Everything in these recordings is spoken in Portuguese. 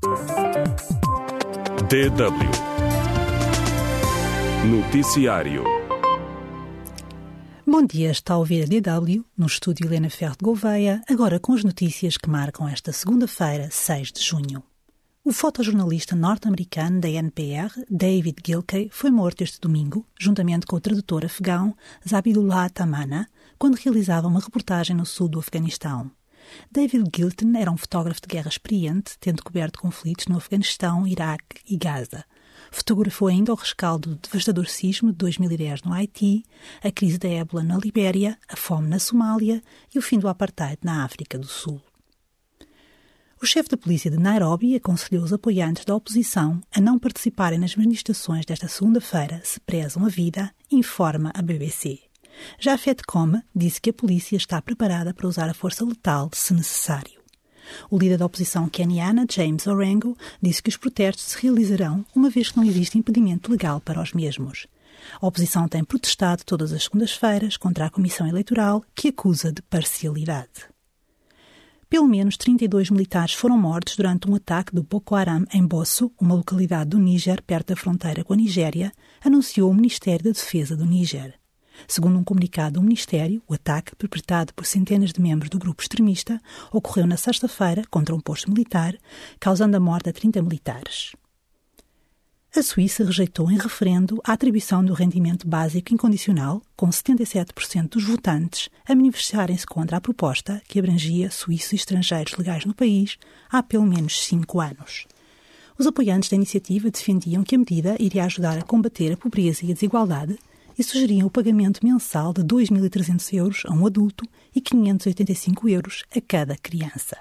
DW Noticiário. Bom dia, está a ouvir a DW, no estúdio Helena Ferro de Gouveia, agora com as notícias que marcam esta segunda-feira, 6 de junho. O fotojornalista norte-americano da NPR, David Gilkey, foi morto este domingo, juntamente com o tradutor afegão Zabihullah Tamana, quando realizava uma reportagem no sul do Afeganistão. David Gilkey era um fotógrafo de guerra experiente, tendo coberto conflitos no Afeganistão, Iraque e Gaza. Fotografou ainda o rescaldo do devastador sismo de 2010 no Haiti, a crise da ébola na Libéria, a fome na Somália e o fim do apartheid na África do Sul. O chefe da polícia de Nairobi aconselhou os apoiantes da oposição a não participarem nas manifestações desta segunda-feira se prezam a vida, informa a BBC. Já FEDCOM disse que a polícia está preparada para usar a força letal se necessário. O líder da oposição queniana, James Orengo, disse que os protestos se realizarão uma vez que não existe impedimento legal para os mesmos. A oposição tem protestado todas as segundas-feiras contra a Comissão Eleitoral, que acusa de parcialidade. Pelo menos 32 militares foram mortos durante um ataque do Boko Haram em Bosso, uma localidade do Níger perto da fronteira com a Nigéria, anunciou o Ministério da Defesa do Níger. Segundo um comunicado do Ministério, o ataque, perpetrado por centenas de membros do grupo extremista, ocorreu na sexta-feira contra um posto militar, causando a morte a 30 militares. A Suíça rejeitou em referendo a atribuição do rendimento básico incondicional, com 77% dos votantes a manifestarem-se contra a proposta que abrangia suíços e estrangeiros legais no país há pelo menos 5 anos. Os apoiantes da iniciativa defendiam que a medida iria ajudar a combater a pobreza e a desigualdade e sugeriam o pagamento mensal de 2.300 euros a um adulto e 585 euros a cada criança.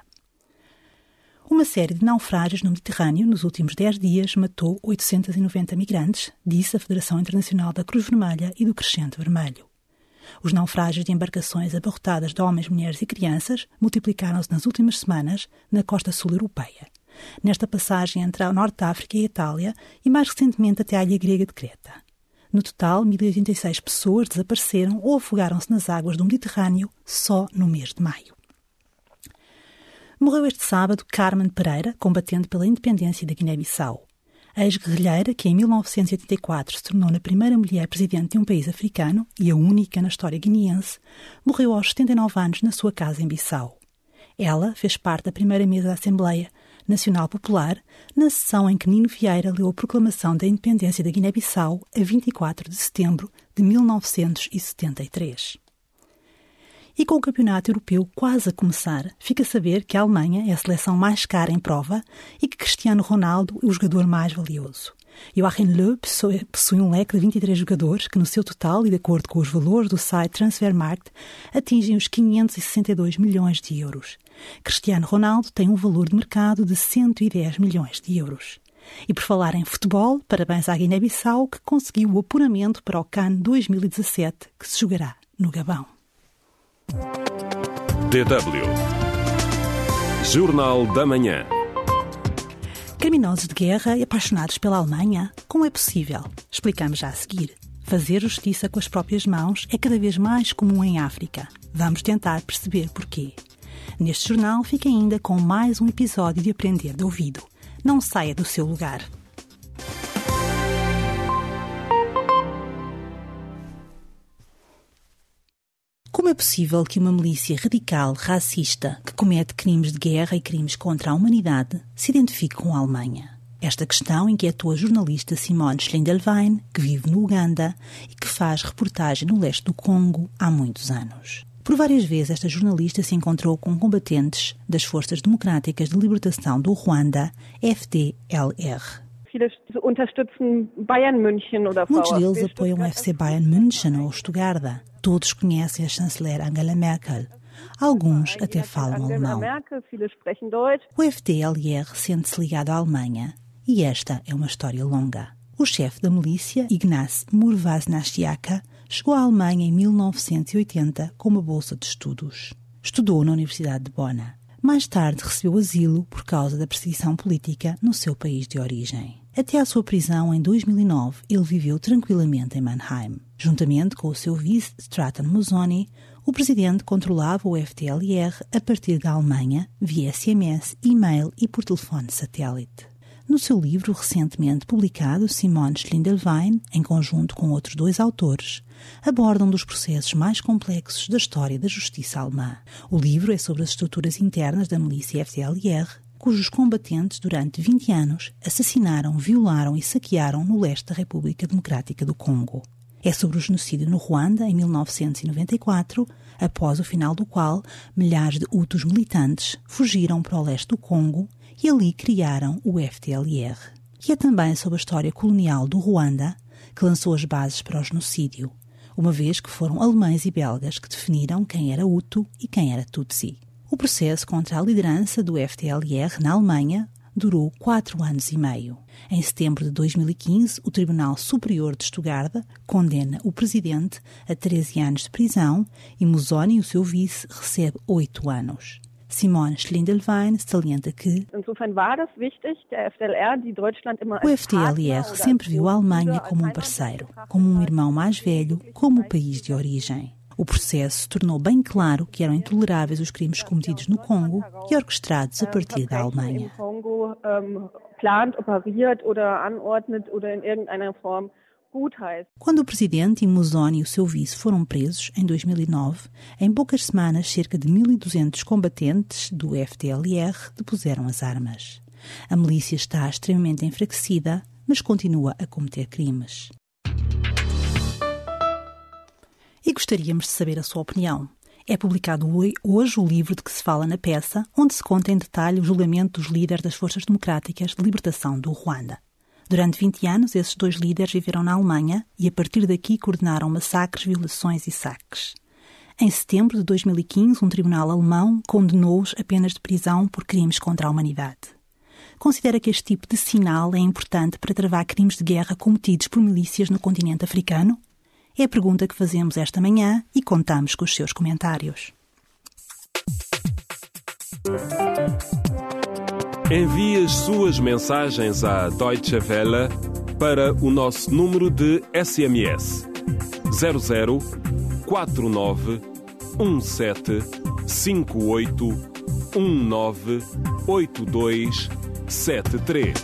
Uma série de naufrágios no Mediterrâneo nos últimos 10 dias matou 890 migrantes, disse a Federação Internacional da Cruz Vermelha e do Crescente Vermelho. Os naufrágios de embarcações abarrotadas de homens, mulheres e crianças multiplicaram-se nas últimas semanas na costa sul europeia, nesta passagem entre a Norte de África e a Itália e mais recentemente até a ilha grega de Creta. No total, 1.086 pessoas desapareceram ou afogaram-se nas águas do Mediterrâneo só no mês de maio. Morreu este sábado Carmen Pereira, combatente pela independência da Guiné-Bissau. A ex-guerrilheira, que em 1984 se tornou a primeira mulher presidente de um país africano e a única na história guineense, morreu aos 79 anos na sua casa em Bissau. Ela fez parte da primeira mesa da Assembleia Nacional Popular, na sessão em que Nino Vieira leu a proclamação da independência da Guiné-Bissau a 24 de setembro de 1973. E com o campeonato europeu quase a começar, fica a saber que a Alemanha é a seleção mais cara em prova e que Cristiano Ronaldo é o jogador mais valioso. Joachim Löw possui um leque de 23 jogadores que, no seu total e de acordo com os valores do site Transfermarkt, atingem os 562 milhões de euros. Cristiano Ronaldo tem um valor de mercado de 110 milhões de euros. E por falar em futebol, parabéns à Guiné-Bissau, que conseguiu o apuramento para o CAN 2017, que se jogará no Gabão. DW Jornal da Manhã. Criminosos de guerra e apaixonados pela Alemanha? Como é possível? Explicamos já a seguir. Fazer justiça com as próprias mãos é cada vez mais comum em África. Vamos tentar perceber porquê. Neste jornal fica ainda com mais um episódio de Aprender de Ouvido. Não saia do seu lugar. Como é possível que uma milícia radical, racista, que comete crimes de guerra e crimes contra a humanidade, se identifique com a Alemanha? Esta questão inquietou a jornalista Simone Schlindelwein, que vive no Uganda e que faz reportagem no leste do Congo há muitos anos. Por várias vezes esta jornalista se encontrou com combatentes das Forças Democráticas de Libertação do Ruanda, FDLR. Muitos deles apoiam o FC Bayern München ou Stuttgart. Todos conhecem a chanceler Angela Merkel. Alguns até falam alemão. O FDLR sente-se ligado à Alemanha e esta é uma história longa. O chefe da milícia, Ignaz Murvaznasiaka, chegou à Alemanha em 1980 com uma bolsa de estudos. Estudou na Universidade de Bona. Mais tarde recebeu asilo por causa da perseguição política no seu país de origem. Até à sua prisão em 2009, ele viveu tranquilamente em Mannheim. Juntamente com o seu vice Stratton Mozzoni, O presidente controlava o FDLR a partir da Alemanha, via SMS, e-mail e por telefone satélite. No seu livro recentemente publicado, Simone Schlindelwein, em conjunto com outros 2 autores, aborda um dos processos mais complexos da história da justiça alemã. O livro é sobre as estruturas internas da milícia FDLR, cujos combatentes, durante 20 anos, assassinaram, violaram e saquearam no leste da República Democrática do Congo. É sobre o genocídio no Ruanda, em 1994, após o final do qual milhares de Hutus militantes fugiram para o leste do Congo e ali criaram o FDLR. E é também sobre a história colonial do Ruanda, que lançou as bases para o genocídio, uma vez que foram alemães e belgas que definiram quem era Hutu e quem era Tutsi. O processo contra a liderança do FDLR na Alemanha durou 4 anos e meio. Em setembro de 2015, o Tribunal Superior de Stuttgart condena o presidente a 13 anos de prisão e Musoni, o seu vice, recebe 8 anos. Simone Schlindelwein salienta que o FDLR sempre viu a Alemanha como um parceiro, como um irmão mais velho, como o país de origem. O processo tornou bem claro que eram intoleráveis os crimes cometidos no Congo e orquestrados a partir da Alemanha. Quando o presidente e Musoni e o seu vice foram presos, em 2009, em poucas semanas, cerca de 1.200 combatentes do FDLR depuseram as armas. A milícia está extremamente enfraquecida, mas continua a cometer crimes. E gostaríamos de saber a sua opinião. É publicado hoje o livro de que se fala na peça, onde se conta em detalhe o julgamento dos líderes das Forças Democráticas de Libertação do Ruanda. Durante 20 anos, esses 2 líderes viveram na Alemanha e, a partir daqui, coordenaram massacres, violações e saques. Em setembro de 2015, um tribunal alemão condenou-os a penas de prisão por crimes contra a humanidade. Considera que este tipo de sinal é importante para travar crimes de guerra cometidos por milícias no continente africano? É a pergunta que fazemos esta manhã e contamos com os seus comentários. Envie as suas mensagens à Deutsche Welle para o nosso número de SMS 00 49 17 58 19 82 73.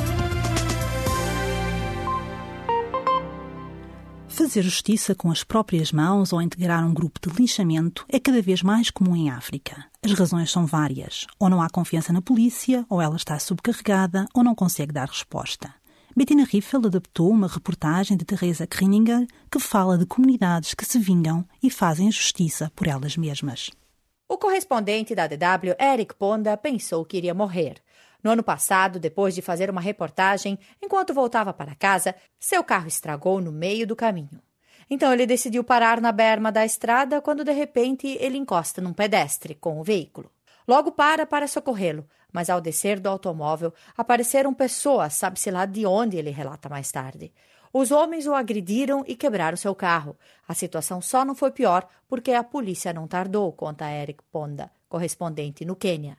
Fazer justiça com as próprias mãos ou integrar um grupo de linchamento é cada vez mais comum em África. As razões são várias. Ou não há confiança na polícia, ou ela está subcarregada, ou não consegue dar resposta. Bettina Riffel adaptou uma reportagem de Teresa Krinninger que fala de comunidades que se vingam e fazem justiça por elas mesmas. O correspondente da DW, Eric Ponda, pensou que iria morrer. No ano passado, depois de fazer uma reportagem, enquanto voltava para casa, seu carro estragou no meio do caminho. Então ele decidiu parar na berma da estrada quando, de repente, ele encosta num pedestre com o veículo. Logo para socorrê-lo, mas ao descer do automóvel, apareceram pessoas, sabe-se lá de onde, ele relata mais tarde. Os homens o agrediram e quebraram seu carro. A situação só não foi pior porque a polícia não tardou, conta Eric Ponda, correspondente no Quênia.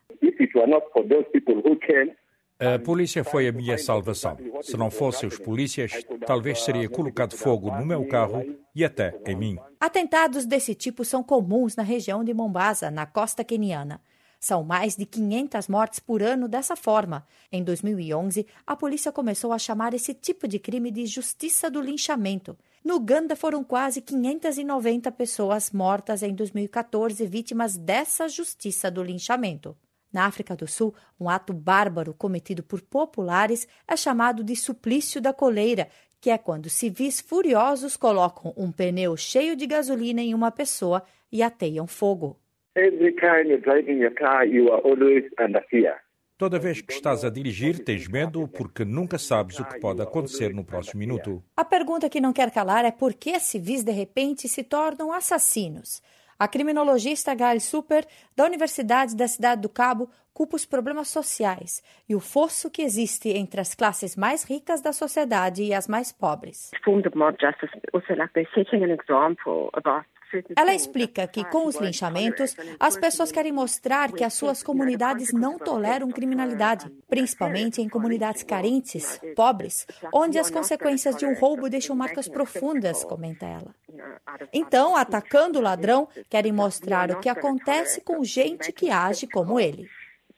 A polícia foi a minha salvação. Se não fossem os polícias, talvez seria colocado fogo no meu carro e até em mim. Atentados desse tipo são comuns na região de Mombasa, na costa queniana. São mais de 500 mortes por ano dessa forma. Em 2011, a polícia começou a chamar esse tipo de crime de justiça do linchamento. No Uganda, foram quase 590 pessoas mortas em 2014 vítimas dessa justiça do linchamento. Na África do Sul, um ato bárbaro cometido por populares é chamado de suplício da coleira, que é quando civis furiosos colocam um pneu cheio de gasolina em uma pessoa e ateiam fogo. Toda vez que estás a dirigir, tens medo porque nunca sabes o que pode acontecer no próximo minuto. A pergunta que não quer calar é por que civis de repente se tornam assassinos. A criminologista Gail Super, da Universidade da Cidade do Cabo, culpa os problemas sociais e o fosso que existe entre as classes mais ricas da sociedade e as mais pobres. Ela explica que, com os linchamentos, as pessoas querem mostrar que as suas comunidades não toleram criminalidade, principalmente em comunidades carentes, pobres, onde as consequências de um roubo deixam marcas profundas, comenta ela. Então, atacando o ladrão, querem mostrar o que acontece com gente que age como ele.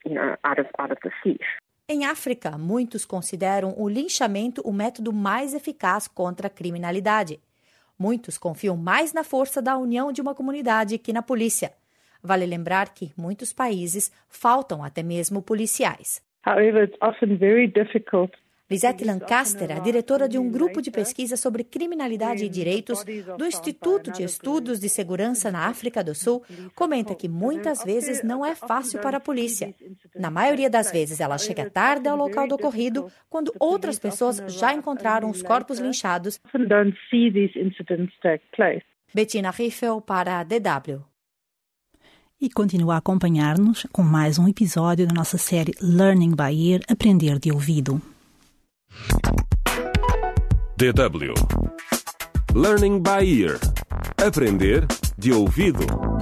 Em África, muitos consideram o linchamento o método mais eficaz contra a criminalidade. Muitos confiam mais na força da união de uma comunidade que na polícia. Vale lembrar que, em muitos países, faltam até mesmo policiais. However, it's often very difficult. Lisette Lancaster, a diretora de um grupo de pesquisa sobre criminalidade e direitos do Instituto de Estudos de Segurança na África do Sul, comenta que muitas vezes não é fácil para a polícia. Na maioria das vezes, ela chega tarde ao local do ocorrido, quando outras pessoas já encontraram os corpos linchados. Bettina Riffel para a DW. E continua a acompanhar-nos com mais um episódio da nossa série Learning by Ear, Aprender de Ouvido. DW Learning by Ear. Aprender de ouvido.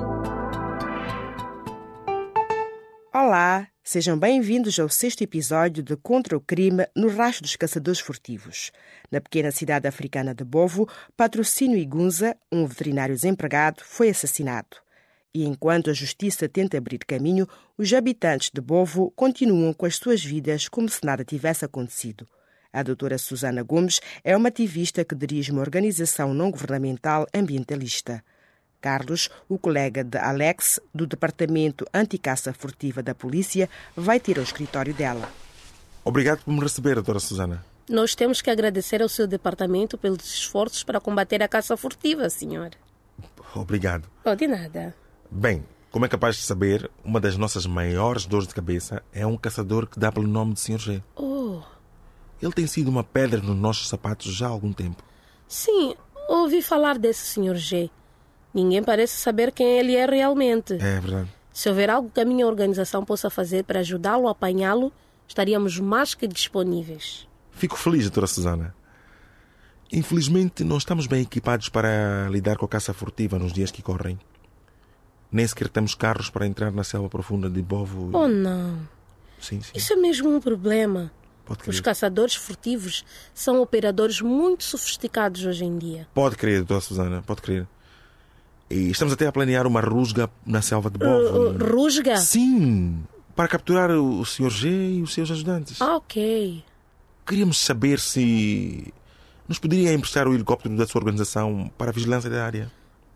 Olá, sejam bem-vindos ao 6º episódio de Contra o Crime no Rastro dos Caçadores Furtivos. Na pequena cidade africana de Bovo, Patrocínio Igunza, um veterinário desempregado, foi assassinado. E enquanto a justiça tenta abrir caminho, os habitantes de Bovo continuam com as suas vidas como se nada tivesse acontecido. A doutora Susana Gomes é uma ativista que dirige uma organização não-governamental ambientalista. Carlos, o colega de Alex, do Departamento Anticaça Furtiva da Polícia, vai ter ao escritório dela. Obrigado por me receber, doutora Susana. Nós temos que agradecer ao seu departamento pelos esforços para combater a caça furtiva, senhor. Obrigado. Oh, de nada. Bem, como é capaz de saber, uma das nossas maiores dores de cabeça é um caçador que dá pelo nome de Sr. G. Oh. Ele tem sido uma pedra nos nossos sapatos já há algum tempo. Sim, ouvi falar desse Sr. G. Ninguém parece saber quem ele é realmente. É verdade. Se houver algo que a minha organização possa fazer para ajudá-lo a apanhá-lo, estaríamos mais que disponíveis. Fico feliz, doutora Susana. Infelizmente, não estamos bem equipados para lidar com a caça furtiva nos dias que correm. Nem sequer temos carros para entrar na selva profunda de Bovo. Oh, não. Sim. Isso é mesmo um problema. Os caçadores furtivos são operadores muito sofisticados hoje em dia. Pode crer, doutora Susana, pode crer. E estamos até a planear uma rusga na selva de Bovo. Rusga? Sim, para capturar o Sr. G e os seus ajudantes. Ok. Queríamos saber se nos poderia emprestar o helicóptero da sua organização para a vigilância da área.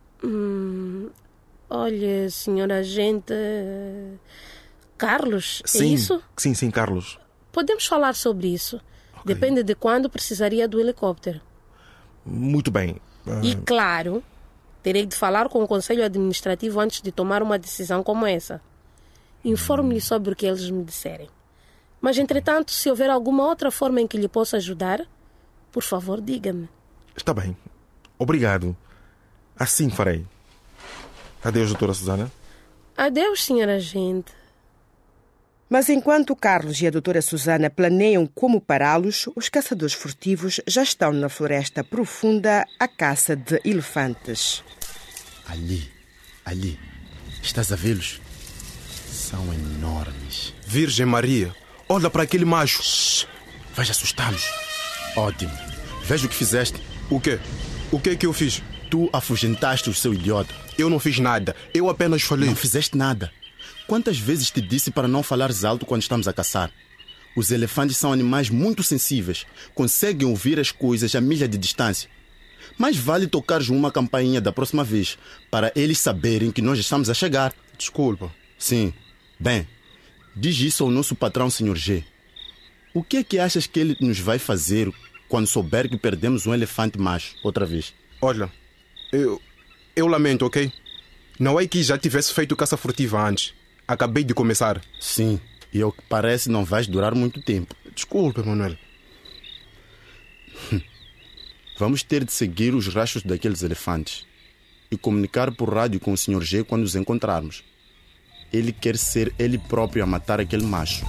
Olha, senhor agente... Carlos, sim, é isso? Sim, Carlos. Podemos falar sobre isso. Okay. Depende de quando precisaria do helicóptero. Muito bem. E, claro, terei de falar com o Conselho Administrativo antes de tomar uma decisão como essa. Informe-lhe sobre o que eles me disserem. Mas, entretanto, se houver alguma outra forma em que lhe possa ajudar, por favor, diga-me. Está bem. Obrigado. Assim farei. Adeus, doutora Susana. Adeus, senhora agente. Mas enquanto Carlos e a doutora Susana planeiam como pará-los, os caçadores furtivos já estão na floresta profunda à caça de elefantes. Ali. Estás a vê-los? São enormes. Virgem Maria, olha para aquele macho. Shhh, vais assustá-los. Ótimo. Veja o que fizeste. O quê? O que é que eu fiz? Tu afugentaste o seu idiota. Eu não fiz nada. Eu apenas falei. Não fizeste nada. Quantas vezes te disse para não falares alto quando estamos a caçar? Os elefantes são animais muito sensíveis. Conseguem ouvir as coisas a milha de distância. Mais vale tocares uma campainha da próxima vez, para eles saberem que nós estamos a chegar. Desculpa. Sim. Bem, diz isso ao nosso patrão, Sr. G. O que é que achas que ele nos vai fazer quando souber que perdemos um elefante macho outra vez? Olha, eu lamento, ok? Não é que já tivesse feito caça furtiva antes. Acabei de começar. Sim, e ao que parece não vais durar muito tempo. Desculpa, Manuel. Vamos ter de seguir os rastros daqueles elefantes e comunicar por rádio com o Sr. G quando os encontrarmos. Ele quer ser ele próprio a matar aquele macho.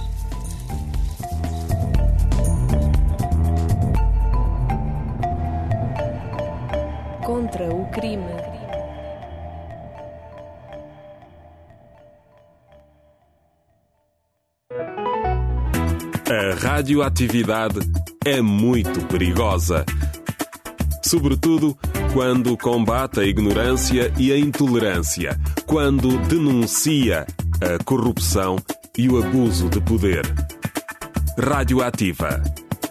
Contra o crime. A radioatividade é muito perigosa. Sobretudo quando combate a ignorância e a intolerância, quando denuncia a corrupção e o abuso de poder. Radioativa.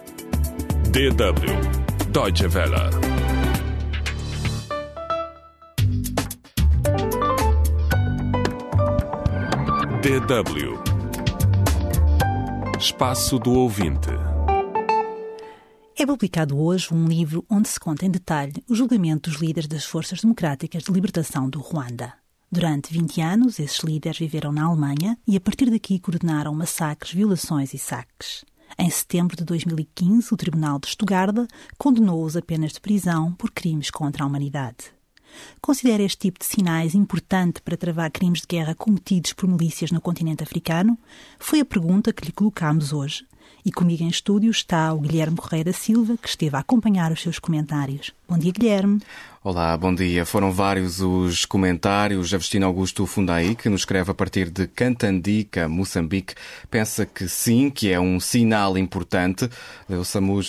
DW. Deutsche Welle. DW. Espaço do ouvinte. É publicado hoje um livro onde se conta em detalhe o julgamento dos líderes das Forças Democráticas de Libertação do Ruanda. Durante 20 anos, esses líderes viveram na Alemanha e a partir daqui coordenaram massacres, violações e saques. Em setembro de 2015, o Tribunal de Estugarda condenou-os a penas de prisão por crimes contra a humanidade. Considera este tipo de sinais importante para travar crimes de guerra cometidos por milícias no continente africano? Foi a pergunta que lhe colocámos hoje. E comigo em estúdio está o Guilherme Correia da Silva, que esteve a acompanhar os seus comentários. Bom dia, Guilherme. Olá, bom dia. Foram vários os comentários. Agostinho Augusto Fundaí, que nos escreve a partir de Cantandica, Moçambique, pensa que sim, que é um sinal importante. O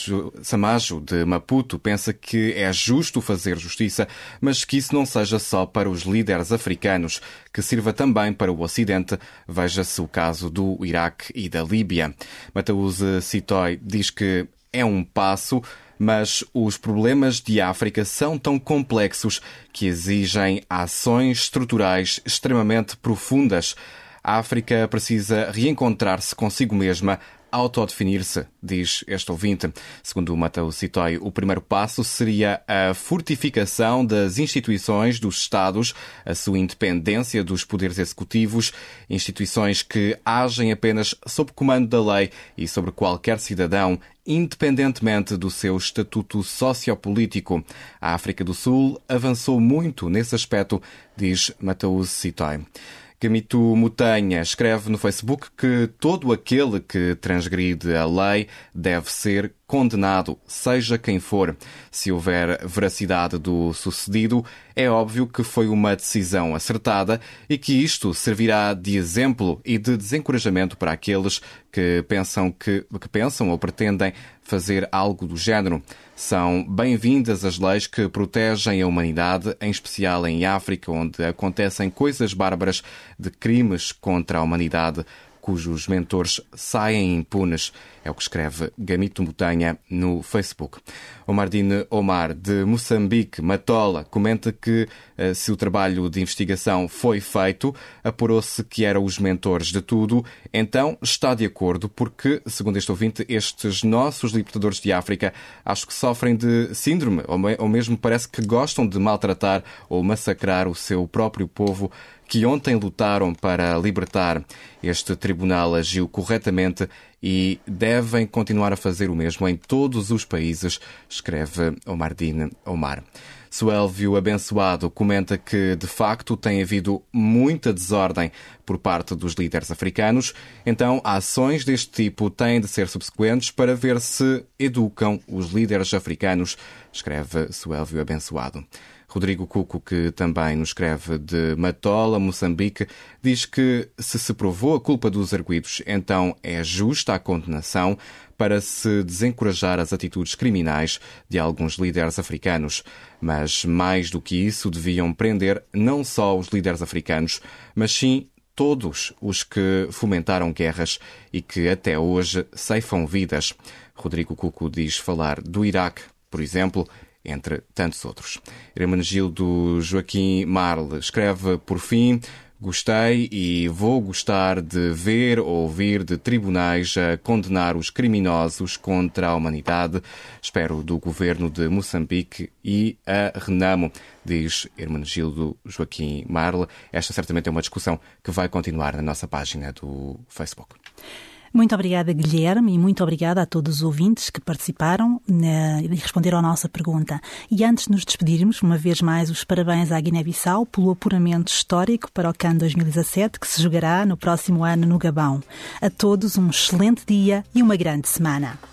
Samajo, de Maputo, pensa que é justo fazer justiça, mas que isso não seja só para os líderes africanos, que sirva também para o Ocidente. Veja-se o caso do Iraque e da Líbia. Mateus Citói diz que é um passo, mas os problemas de África são tão complexos que exigem ações estruturais extremamente profundas. A África precisa reencontrar-se consigo mesma, autodefinir-se, diz este ouvinte. Segundo o Mateus Citói, o primeiro passo seria a fortificação das instituições dos Estados, a sua independência dos poderes executivos, instituições que agem apenas sob comando da lei e sobre qualquer cidadão, independentemente do seu estatuto sociopolítico. A África do Sul avançou muito nesse aspecto, diz Mateus Citói. Gamito Mutanha escreve no Facebook que todo aquele que transgride a lei deve ser condenado, seja quem for. Se houver veracidade do sucedido, é óbvio que foi uma decisão acertada e que isto servirá de exemplo e de desencorajamento para aqueles que pensam ou pretendem fazer algo do género. São bem-vindas as leis que protegem a humanidade, em especial em África, onde acontecem coisas bárbaras de crimes contra a humanidade, cujos mentores saem impunes. É o que escreve Gamito Mutanha no Facebook. Omardine Omar, de Moçambique, Matola, comenta que se o trabalho de investigação foi feito, apurou-se que eram os mentores de tudo, então está de acordo, porque, segundo este ouvinte, estes nossos libertadores de África acho que sofrem de síndrome, ou mesmo parece que gostam de maltratar ou massacrar o seu próprio povo, que ontem lutaram para libertar. Este tribunal agiu corretamente e devem continuar a fazer o mesmo em todos os países, escreve Omardine Omar. Suélvio Abençoado comenta que, de facto, tem havido muita desordem por parte dos líderes africanos, então ações deste tipo têm de ser subsequentes para ver se educam os líderes africanos, escreve Suélvio Abençoado. Rodrigo Cuco, que também nos escreve de Matola, Moçambique, diz que se provou a culpa dos arguidos, então é justa a condenação para se desencorajar as atitudes criminais de alguns líderes africanos. Mas, mais do que isso, deviam prender não só os líderes africanos, mas sim todos os que fomentaram guerras e que até hoje ceifam vidas. Rodrigo Cuco diz falar do Iraque, por exemplo, entre tantos outros. Hermenegildo Joaquim Marle escreve, por fim, gostei e vou gostar de ver ou ouvir de tribunais a condenar os criminosos contra a humanidade. Espero do governo de Moçambique e a Renamo, diz Hermenegildo Joaquim Marle. Esta certamente é uma discussão que vai continuar na nossa página do Facebook. Muito obrigada, Guilherme, e muito obrigada a todos os ouvintes que participaram e responderam à nossa pergunta. E antes de nos despedirmos, uma vez mais, os parabéns à Guiné-Bissau pelo apuramento histórico para o CAN 2017, que se jogará no próximo ano no Gabão. A todos um excelente dia e uma grande semana.